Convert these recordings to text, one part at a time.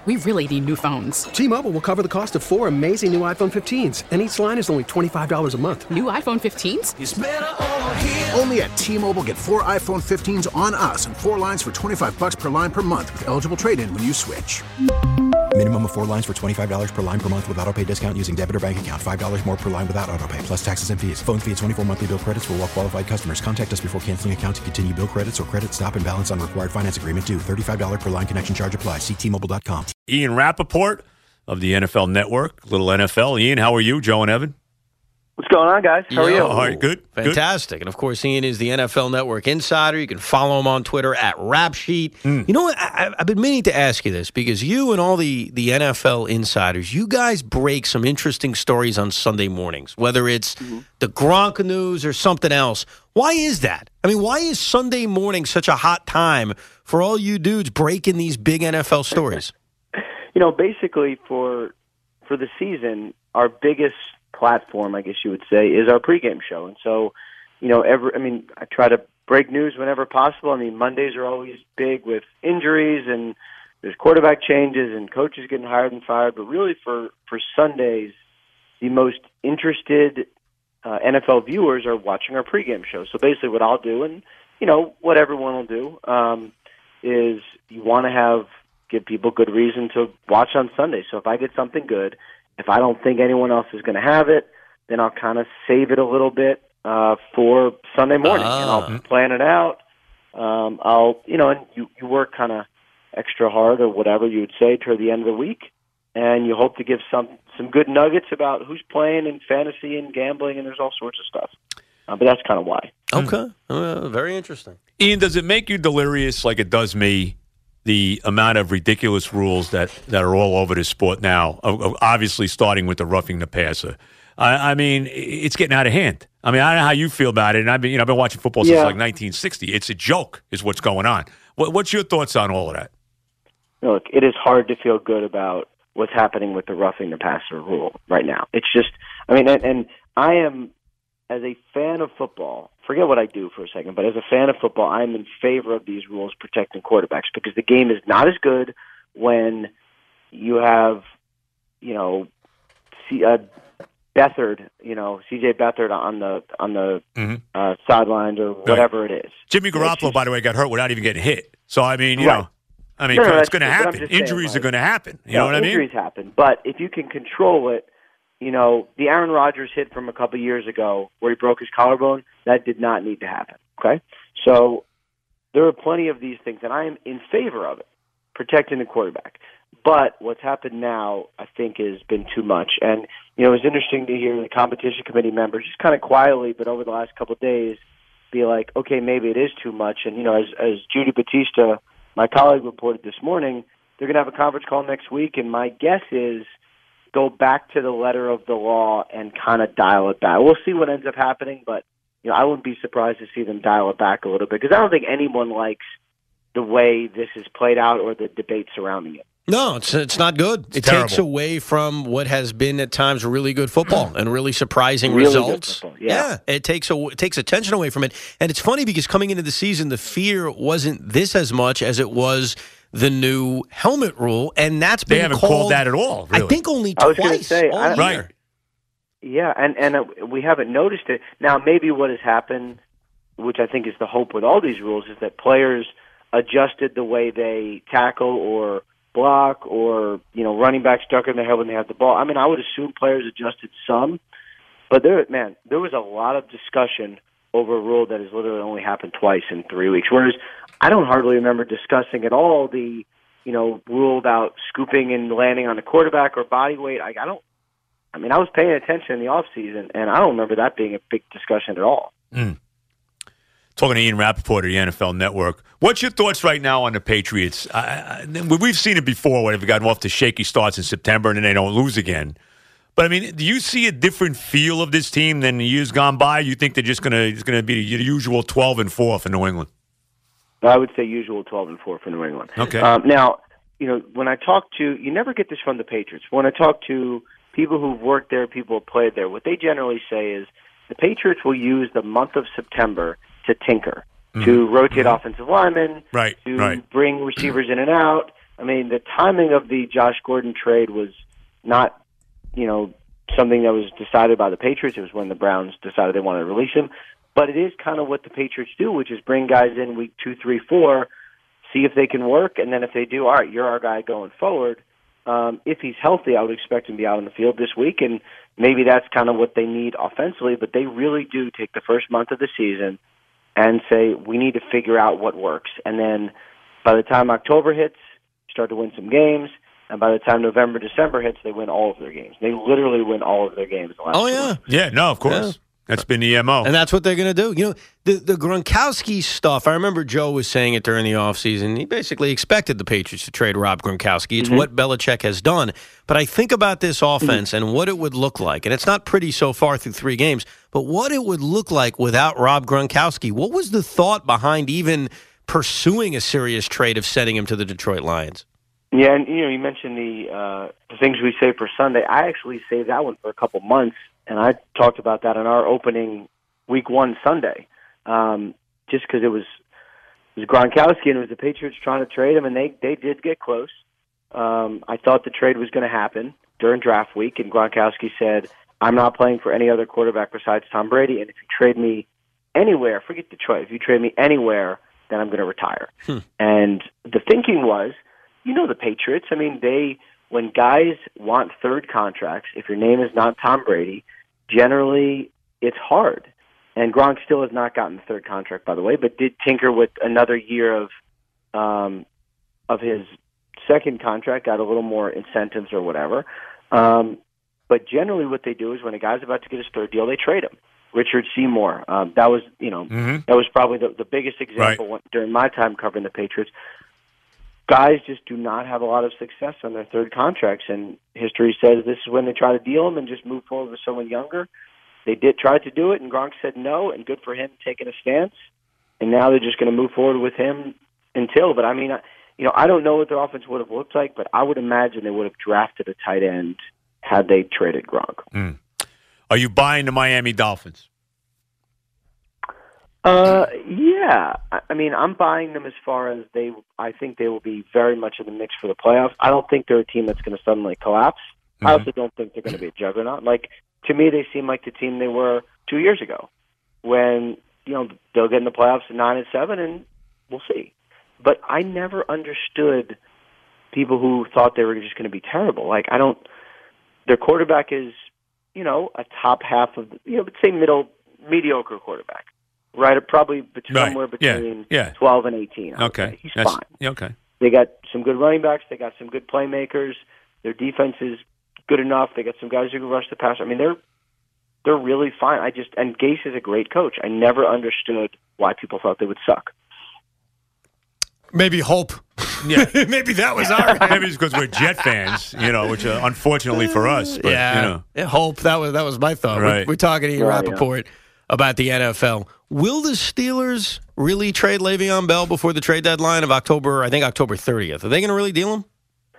We really need new phones. T-Mobile will cover the cost of 4 amazing new iPhone 15s, and each line is only $25 a month. New iPhone 15s? It's better over here. Only at T-Mobile, get 4 iPhone 15s on us and 4 lines for $25 per line per month with eligible trade-in when you switch. Minimum of 4 lines for $25 per line per month with autopay discount using debit or bank account. $5 more per line without autopay, plus taxes and fees. Phone fee at 24 monthly bill credits for well-qualified customers. Contact us before canceling account to continue bill credits or credit stop and balance on required finance agreement due. $35 per line connection charge applies. See T-Mobile.com. Ian Rappaport of the NFL Network, Little NFL. Ian, how are you? Joe and Evan? What's going on, guys? How are you? All right, good. Fantastic. And, of course, Ian is the NFL Network insider. You can follow him on Twitter at RapSheet. You know what? I've been meaning to ask you this because you and all the NFL insiders, you guys break some interesting stories on Sunday mornings, whether it's the Gronk news or something else. Why is that? I mean, why is Sunday morning such a hot time for all you dudes breaking these big NFL stories? You know, basically for the season, our biggest platform, I guess you would say, is our pregame show. And so, you know, I try to break news whenever possible. I mean, Mondays are always big with injuries and there's quarterback changes and coaches getting hired and fired. But really for Sundays, the most interested NFL viewers are watching our pregame show. So basically what I'll do, and, you know, what everyone will do, is you want to give people good reason to watch on Sunday. So if I get something good, if I don't think anyone else is going to have it, then I'll kind of save it a little bit for Sunday morning, and I'll plan it out. And you work kind of extra hard or whatever you would say toward the end of the week, and you hope to give some good nuggets about who's playing in fantasy and gambling, and there's all sorts of stuff. But that's kind of why. Okay. Very interesting. Ian, does it make you delirious like it does me, the amount of ridiculous rules that are all over this sport now, obviously starting with the roughing the passer? I mean, it's getting out of hand. I mean, I don't know how you feel about it, and I've been watching football since like 1960. It's a joke is what's going on. What's your thoughts on all of that? Look, it is hard to feel good about what's happening with the roughing the passer rule right now. It's just, I mean, and I am, as a fan of football, forget what I do for a second, but as a fan of football, I'm in favor of these rules protecting quarterbacks because the game is not as good when you have, Beathard, C.J. Beathard on the sidelines or whatever it is. Jimmy Garoppolo, by the way, got hurt without even getting hit. So, I mean, it's going to happen. Injuries are going to happen. You know what I mean? Injuries happen. But if you can control it, the Aaron Rodgers hit from a couple years ago where he broke his collarbone, that did not need to happen, okay? So there are plenty of these things, and I am in favor of it, protecting the quarterback. But what's happened now, I think, has been too much. And, it was interesting to hear the competition committee members just kind of quietly, but over the last couple of days, be like, okay, maybe it is too much. And, as Judy Batista, my colleague, reported this morning, they're going to have a conference call next week, and my guess is go back to the letter of the law and kind of dial it back. We'll see what ends up happening, but I wouldn't be surprised to see them dial it back a little bit because I don't think anyone likes the way this is played out or the debate surrounding it. No, it's not good. It takes away from what has been at times really good football and really surprising results. Yeah, it takes attention away from it. And it's funny because coming into the season, the fear wasn't this as much as it was the new helmet rule, and that's been they haven't called that at all. Really. I think only twice. I was going to say, right. Yeah, and we haven't noticed it. Now, maybe what has happened, which I think is the hope with all these rules, is that players adjusted the way they tackle or block or, running backs ducking their head when they have the ball. I mean, I would assume players adjusted some, but there was a lot of discussion over a rule that has literally only happened twice in 3 weeks, whereas I don't hardly remember discussing at all the, rule about scooping and landing on the quarterback or body weight. I was paying attention in the offseason, and I don't remember that being a big discussion at all. Talking to Ian Rappaport of the NFL Network. What's your thoughts right now on the Patriots? We've seen it before when they've gotten off to shaky starts in September and then they don't lose again. But, I mean, do you see a different feel of this team than the years gone by? You think they're just it's going to be the usual 12-4 for New England? I would say usual 12-4 for New England. Okay. Now, when I talk to – you never get this from the Patriots. When I talk to people who've worked there, people who've played there, what they generally say is the Patriots will use the month of September to tinker, to rotate offensive linemen, to bring receivers in and out, I mean, the timing of the Josh Gordon trade was not, something that was decided by the Patriots. It was when the Browns decided they wanted to release him. But it is kind of what the Patriots do, which is bring guys in week 2, 3, 4, see if they can work, and then if they do, all right, you're our guy going forward. If he's healthy, I would expect him to be out on the field this week, and maybe that's kind of what they need offensively, but they really do take the first month of the season and say, we need to figure out what works. And then by the time October hits, start to win some games, and by the time November, December hits, they win all of their games. They literally win all of their games the last 2 months. Yeah, no, of course. Yeah. That's been the MO. And that's what they're going to do. The Gronkowski stuff, I remember Joe was saying it during the offseason. He basically expected the Patriots to trade Rob Gronkowski. It's what Belichick has done. But I think about this offense and what it would look like. And it's not pretty so far through 3 games, but what it would look like without Rob Gronkowski. What was the thought behind even pursuing a serious trade of sending him to the Detroit Lions? Yeah, and you mentioned the things we say for Sunday. I actually saved that one for a couple months, and I talked about that on our opening Week 1 Sunday, just because it was Gronkowski and it was the Patriots trying to trade him, and they did get close. I thought the trade was going to happen during draft week, and Gronkowski said, I'm not playing for any other quarterback besides Tom Brady, and if you trade me anywhere, forget Detroit, if you trade me anywhere, then I'm going to retire. And the thinking was, the Patriots, I mean, when guys want third contracts, if your name is not Tom Brady, generally it's hard. And Gronk still has not gotten the third contract, by the way, but did tinker with another year of his second contract, got a little more incentives or whatever. But generally what they do is when a guy's about to get his third deal, they trade him. Richard Seymour, that was, that was probably the biggest example during my time covering the Patriots. Guys just do not have a lot of success on their third contracts, and history says this is when they try to deal them and just move forward with someone younger. They did try to do it, and Gronk said no, and good for him taking a stance. And now they're just going to move forward with him until. But I mean, I don't know what their offense would have looked like, but I would imagine they would have drafted a tight end had they traded Gronk. Are you buying the Miami Dolphins? Yeah. I mean, I'm buying them as far as I think they will be very much in the mix for the playoffs. I don't think they're a team that's going to suddenly collapse. I also don't think they're going to be a juggernaut. To me, they seem like the team they were 2 years ago when, they'll get in the playoffs at 9-7 and we'll see. But I never understood people who thought they were just going to be terrible. Their quarterback is, a top half of, say mediocre quarterback. Right, probably somewhere between 12 and 18. Okay. He's fine. Okay. They got some good running backs. They got some good playmakers. Their defense is good enough. They got some guys who can rush the passer. I mean, they're really fine. And Gase is a great coach. I never understood why people thought they would suck. Maybe hope. Yeah. Maybe that was our. Maybe it's because we're Jet fans, which unfortunately for us. But, hope. That was my thought. Right. We're talking to you, Rappaport, about the NFL. Will the Steelers really trade Le'Veon Bell before the trade deadline of October 30th? Are they going to really deal him?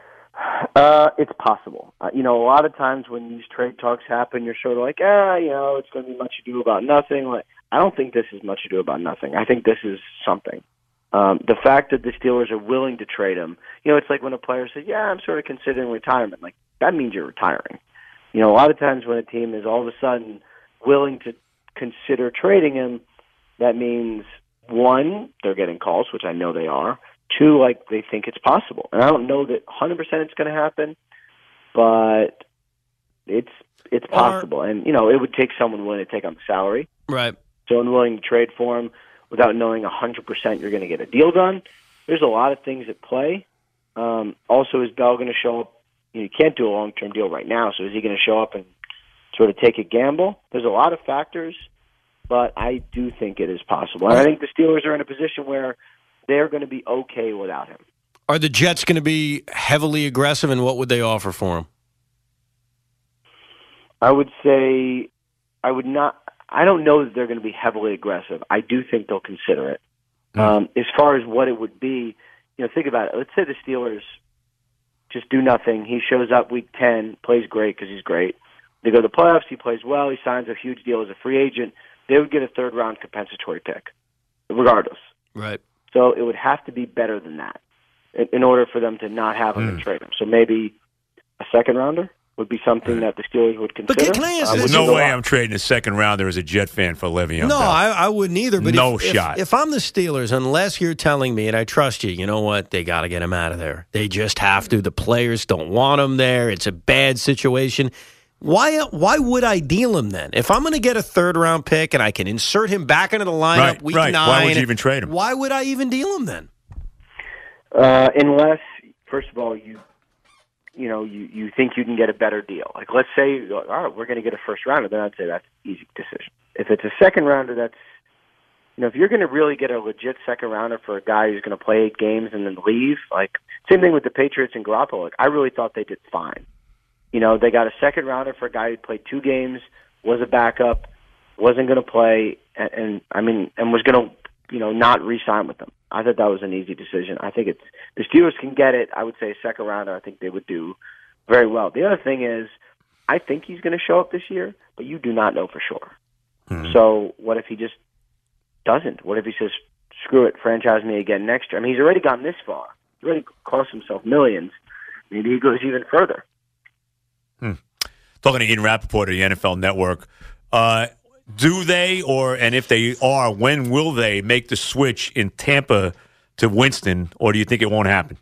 It's possible. A lot of times when these trade talks happen, you're sort of like, it's going to be much ado about nothing. I don't think this is much ado about nothing. I think this is something. The fact that the Steelers are willing to trade him, it's like when a player says, I'm sort of considering retirement. That means you're retiring. A lot of times when a team is all of a sudden willing to consider trading him, that means, 1, they're getting calls, which I know they are. 2, they think it's possible. And I don't know that 100% it's going to happen, but it's possible. And, it would take someone willing to take on the salary. Right. Someone willing to trade for him without knowing 100% you're going to get a deal done. There's a lot of things at play. Also, is Bell going to show up? You can't do a long-term deal right now, so is he going to show up and sort of take a gamble? There's a lot of factors, but I do think it is possible. And I think the Steelers are in a position where they're going to be okay without him. Are the Jets going to be heavily aggressive, and what would they offer for him? I would say I would not. I don't know that they're going to be heavily aggressive. I do think they'll consider it. As far as what it would be, think about it. Let's say the Steelers just do nothing. He shows up week 10, plays great because he's great. They go to the playoffs, he plays well, he signs a huge deal as a free agent. They would get a third-round compensatory pick, regardless. Right. So it would have to be better than that. in order for them to not have him and trade him. So maybe a second rounder would be something that the Steelers would consider. But can I ask There's no way I'm trading a second rounder as a Jet fan for Le'Veon No, Bell. I wouldn't either. But No shot. If I'm the Steelers, unless you're telling me, and I trust you know what? They got to get him out of there. They just have to. The players don't want him there. It's a bad situation. Why would I deal him then? If I'm going to get a third-round pick and I can insert him back into the lineup week 9. Why would you even trade him? Why would I even deal him then? Unless, first of all, you think you can get a better deal. Like, let's say, all right, we're going to get a first rounder, then I'd say that's an easy decision. If it's a second rounder, that's, if you're going to really get a legit second rounder for a guy who's going to play 8 games and then leave, like, same thing with the Patriots and Garoppolo. Like, I really thought they did fine. They got a second rounder for a guy who played 2 games, was a backup, wasn't going to play, and was going to, not re-sign with them. I thought that was an easy decision. I think the Steelers can get it. I would say a second rounder. I think they would do very well. The other thing is, I think he's going to show up this year, but you do not know for sure. Mm-hmm. So what if he just doesn't? What if he says, screw it, franchise me again next year? I mean, he's already gone this far. He's already cost himself millions. Maybe he goes even further. Talking to Ian Rappaport of the NFL Network, do they, and if they are, when will they make the switch in Tampa to Winston, or do you think it won't happen?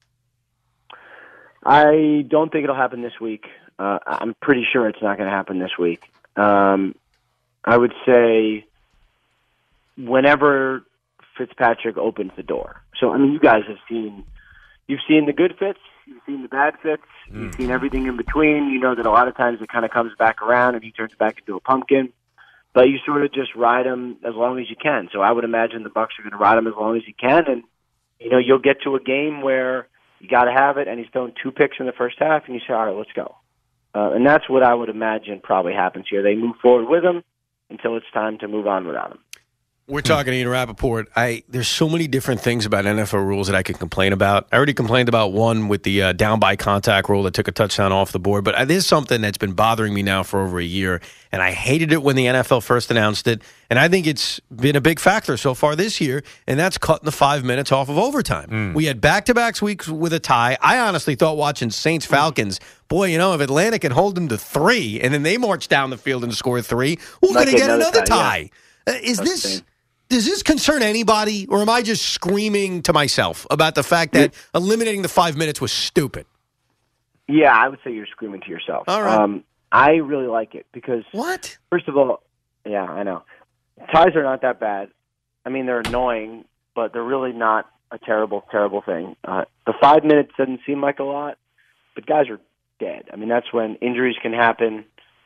I don't think it'll happen this week. I'm pretty sure it's not going to happen this week. I would say whenever Fitzpatrick opens the door. So, you guys you've seen the good fits, you've seen the bad fits, you've seen everything in between. You know that a lot of times it kind of comes back around and he turns back into a pumpkin. But you sort of just ride him as long as you can. So I would imagine the Bucs are going to ride him as long as you can. And, you'll get to a game where you got to have it, and he's throwing 2 picks in the first half, and you say, all right, let's go. And that's what I would imagine probably happens here. They move forward with him until it's time to move on without him. We're talking to Ian Rappaport. There's so many different things about NFL rules that I could complain about. I already complained about one with the down by contact rule that took a touchdown off the board, but there's something that's been bothering me now for over a year, and I hated it when the NFL first announced it, and I think it's been a big factor so far this year, and that's cutting the 5 minutes off of overtime. We had back-to-back weeks with a tie. I honestly thought watching Saints-Falcons, boy, if Atlanta can hold them to 3, and then they march down the field and score 3, we're going to get another tie. Yeah. Does this concern anybody, or am I just screaming to myself about the fact that eliminating the 5 minutes was stupid? Yeah, I would say you're screaming to yourself. All right. I really like it because, what? First of all, yeah, I know. Ties are not that bad. They're annoying, but they're really not a terrible, terrible thing. The 5 minutes doesn't seem like a lot, but guys are dead. That's when injuries can happen.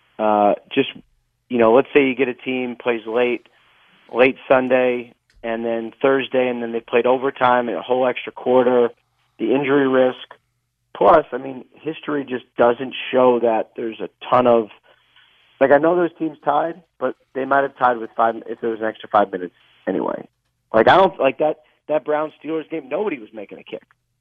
Let's say you get a team plays late Sunday, and then Thursday, and then they played overtime and a whole extra quarter, the injury risk. Plus, history just doesn't show that there's a ton of, I know those teams tied, but they might have tied with 5 if there was an extra 5 minutes anyway. I don't like that Browns-Steelers game, nobody was making a kick.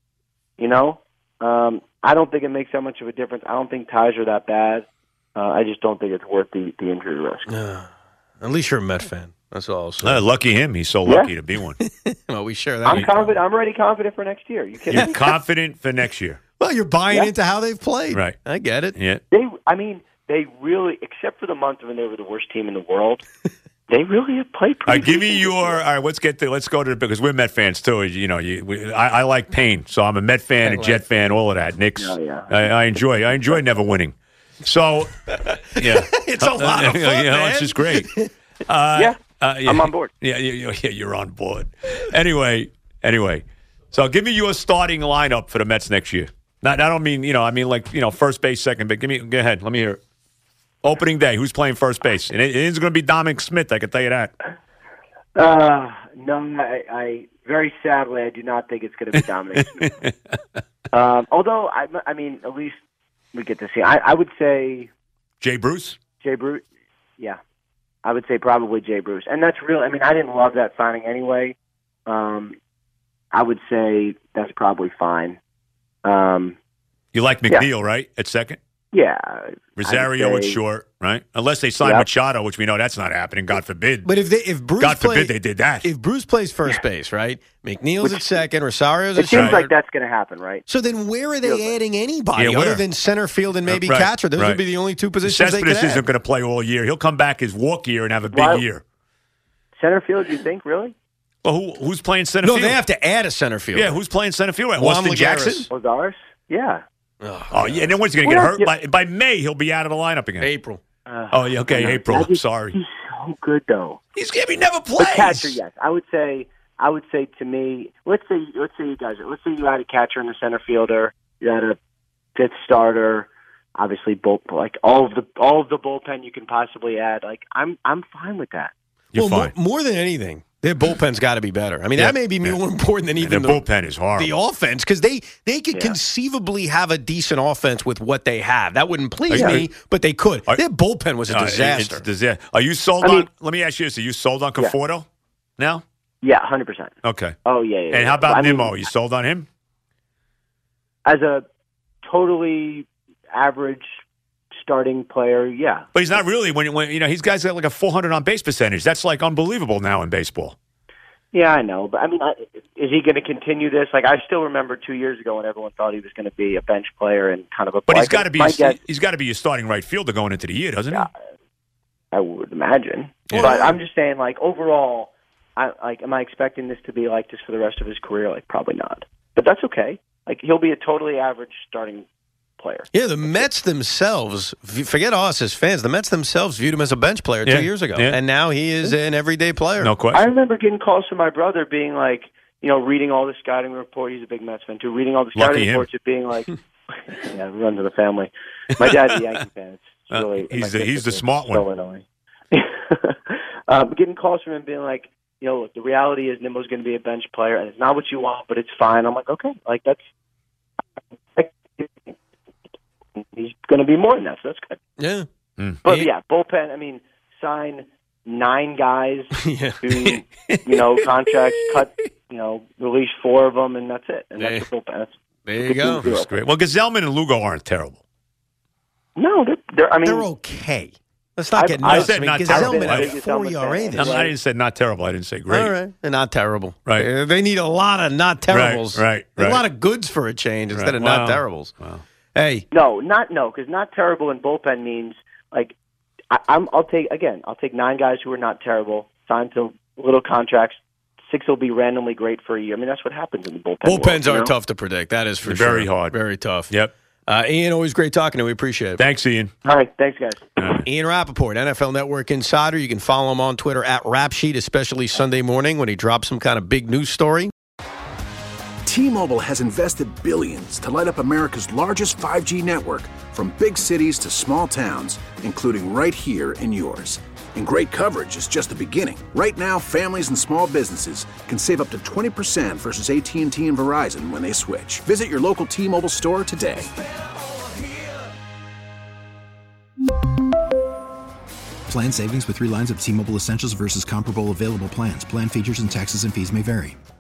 I don't think it makes that much of a difference. I don't think ties are that bad. I just don't think it's worth the injury risk. At least you're a Met fan. That's all. Lucky him. He's so lucky to be one. Well, we share that. I'm confident. I'm already confident for next year. You're confident for next year. Well, you're buying into how they've played. Right. I get it. Yeah. They really, except for the month when they were the worst team in the world, they really have played pretty Give me your. All right, let's go to because we're Met fans too. I like pain, so I'm a Met fan, a Jet fan, all of that. Knicks. Oh, yeah. I enjoy never winning. So, yeah, it's a lot of fun, man. It's just great. I'm on board. Yeah, you're on board. Anyway, so give me your starting lineup for the Mets next year. I don't mean, first base, second base. Go ahead. Let me hear it. Opening day, who's playing first base? And it isn't going to be Dominic Smith, I can tell you that. No, I very sadly, I do not think it's going to be Dominic Smith. Although, at least we get to see. I would say Jay Bruce? Yeah. I would say probably Jay Bruce. And that's real. I didn't love that signing anyway. I would say that's probably fine. You like McNeil, right, at second? Yeah. Rosario is short, right? Unless they sign Machado, which we know that's not happening. God forbid. But if Bruce God forbid they did that. If Bruce plays first base, right? McNeil's at second, Rosario's at It seems short. like that's going to happen, right? So then where are they adding anybody other than center field and maybe Right, catcher? Those right. would be the only two positions they could Cespedes add. isn't going to play all year. He'll come back his walk year and have a big year. Center field, you think, really? Well, who's playing center No, field? they have to add a center fielder. Yeah, who's playing center field? Juan Austin Lagares. Jackson? Ozarks? Yeah. Oh, yeah. And then when's he going to get hurt? By May, he'll be out of the lineup again. April. Oh, yeah. Okay, April. I'm sorry. He's so good, though. He never plays. But catcher, yes. I would say to me, let's say you had a catcher and a center fielder, you had a fifth starter, obviously like all of the bullpen you can possibly add. Like I'm fine with that. You're fine. More than anything, their bullpen's got to be better. I mean, that may be more important than even the bullpen is horrible. The offense, because they could conceivably have a decent offense with what they have. That wouldn't please me, but they could. Their bullpen was a disaster. Are you sold on? Let me ask you this: are you sold on Conforto now? Yeah, 100%. Okay. Oh yeah. And how about Nimmo? You sold on him? As a totally average starting player, yeah. But he's not really. When he's got like a 400 on base percentage. That's like unbelievable now in baseball. Yeah, I know. But I mean, is he going to continue this? Like, I still remember 2 years ago when everyone thought he was going to be a bench player and kind of a. But he's got to be. He's got to be your starting right fielder going into the year, doesn't he? I would imagine. Yeah. But I'm just saying, like overall, am I expecting this to be like this for the rest of his career? Like, probably not. But that's okay. Like, he'll be a totally average starting player. Yeah, the Mets themselves, forget us as fans, the Mets themselves viewed him as a bench player 2 years ago. Yeah. And now he is an everyday player. No question. I remember getting calls from my brother being like, reading all the scouting report. He's a big Mets fan too. Reading all the scouting reports and being like, yeah, runs in the family. My dad's a Yankee fan. It's really he's the smart one. So annoying. Getting calls from him being like, look, the reality is Nimmo's going to be a bench player, and it's not what you want, but it's fine. I'm like, okay, like that's. He's going to be more than that, so that's good. Yeah. But yeah, bullpen. I mean, sign 9 guys to contracts, cut, release 4 of them, and that's it. And that's the bullpen. There you go. That's great. Well, Gesellman and Lugo aren't terrible. No, they're okay. Let's not get nuts. I said not terrible. Gesellman had a 4 ERA this year. I didn't say not terrible. I didn't say great. All right. They're not terrible. Right. They need a lot of not terribles. Right. A lot of goods for a change instead of not terribles. Wow. Hey. No, because not terrible in bullpen means like I'll take 9 guys who are not terrible, sign to little contracts. 6 will be randomly great for a year. I mean, that's what happens in the bullpen. Bullpens are tough to predict. That is for sure. Very hard. Very tough. Yep. Ian, always great talking to you. We appreciate it. Thanks, Ian. All right. Thanks, guys. Ian Rappaport, NFL Network Insider. You can follow him on Twitter at Rapsheet, especially Sunday morning when he drops some kind of big news story. T-Mobile has invested billions to light up America's largest 5G network, from big cities to small towns, including right here in yours. And great coverage is just the beginning. Right now, families and small businesses can save up to 20% versus AT&T and Verizon when they switch. Visit your local T-Mobile store today. Plan savings with 3 lines of T-Mobile Essentials versus comparable available plans. Plan features and taxes and fees may vary.